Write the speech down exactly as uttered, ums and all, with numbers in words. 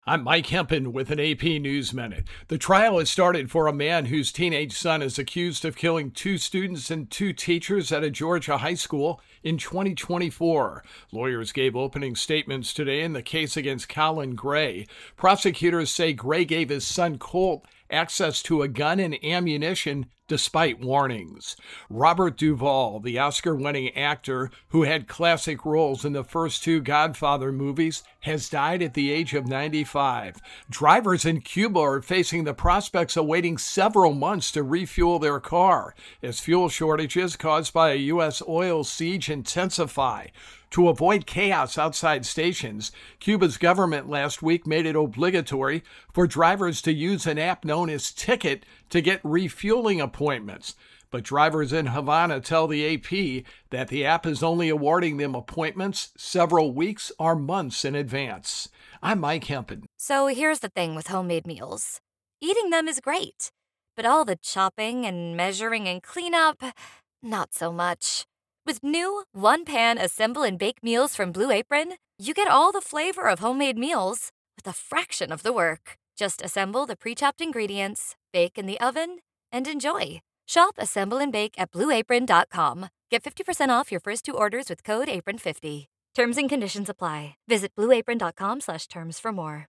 I'm Mike Hempen with an A P News Minute. The trial has started for a man whose teenage son is accused of killing two students and two teachers at a Georgia high school in twenty twenty-four. Lawyers gave opening statements today in the case against Colin Gray. Prosecutors say Gray gave his son Colt access to a gun and ammunition despite warnings. Robert Duvall, the Oscar-winning actor who had classic roles in the first two Godfather movies, has died at the age of ninety-five. Drivers in Cuba are facing the prospects of waiting several months to refuel their car as fuel shortages caused by a U S oil siege intensify. To avoid chaos outside stations, Cuba's government last week made it obligatory for drivers to use an app known as Ticket to get refueling appointments. But drivers in Havana tell the A P that the app is only awarding them appointments several weeks or months in advance. I'm Mike Hempen. So here's the thing with homemade meals. Eating them is great, but all the chopping and measuring and cleanup, not so much. With new one-pan assemble and bake meals from Blue Apron, you get all the flavor of homemade meals with a fraction of the work. Just assemble the pre-chopped ingredients, bake in the oven, and enjoy. Shop, assemble, and bake at blue apron dot com. Get fifty percent off your first two orders with code apron fifty. Terms and conditions apply. Visit blue apron dot com slash terms for more.